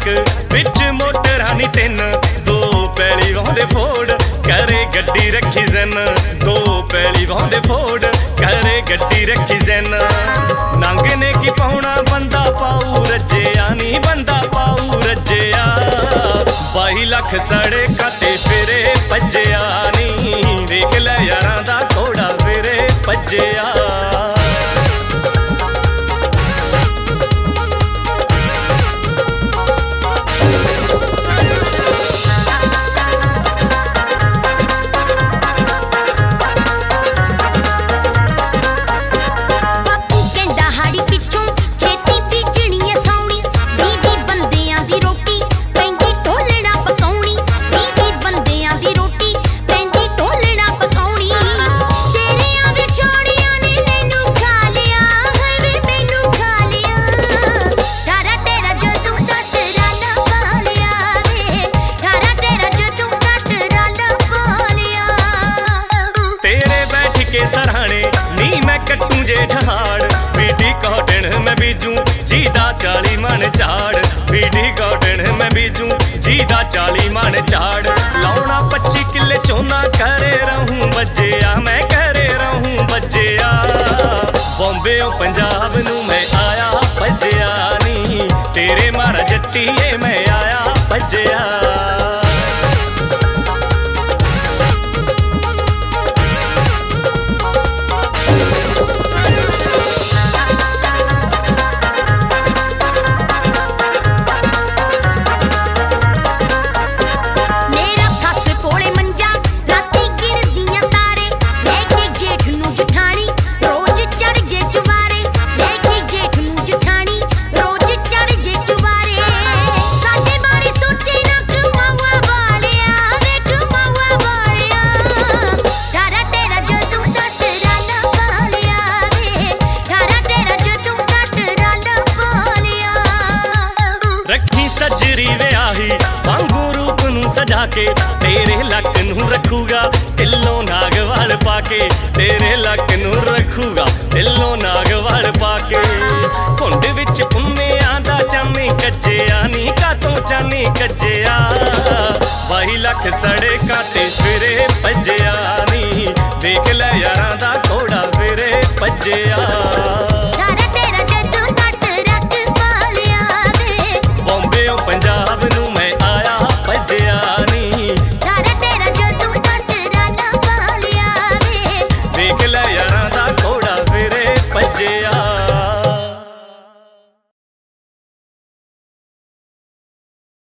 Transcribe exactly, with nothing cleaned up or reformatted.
Truck विच मोटरां नी तिन दो पैली वाहुंदे फोड़ करे गड्डी रखी जन दो पैली वाहुंदे फोड़ करे गड्डी रखी जन नंग ने की पाउणा बंदा पाऊ रज्जिया नी बंदा पाऊ रज्जिया बाई लख सड़कां ते फिरे भज्जिया नी वेख लै यारां दा घोड़ा फिरे भज्जिया। सरहाने नी मैं कट्टू जेठ हाड़ बीटी कॉटन मैं बीजू जीदा चाली मन झाड़ बीटी कॉटन मैं बीजू जीदा चाली मन झाड़ लाउना पच्ची किले चोना करे रहूं बज्जिया मैं करे रहूं बज्जिया बॉम्बे पंजाब नू मैं आया भज्जिया नी तेरे मारा जट्टीए मैं आया भज्जिया। रखी सजरी व्याही वांगू रूप नू सजा के तेरे लक नू रखूगा दिलों नाग वाल पाके तेरे लक नू रखूगा दिलों नाग वाल पाके कुंड विच पुन्नियां दा चानी कज्जिया नी कातों चानी कज्जिया बाई लख सड़कां ते फिरे भज्जिया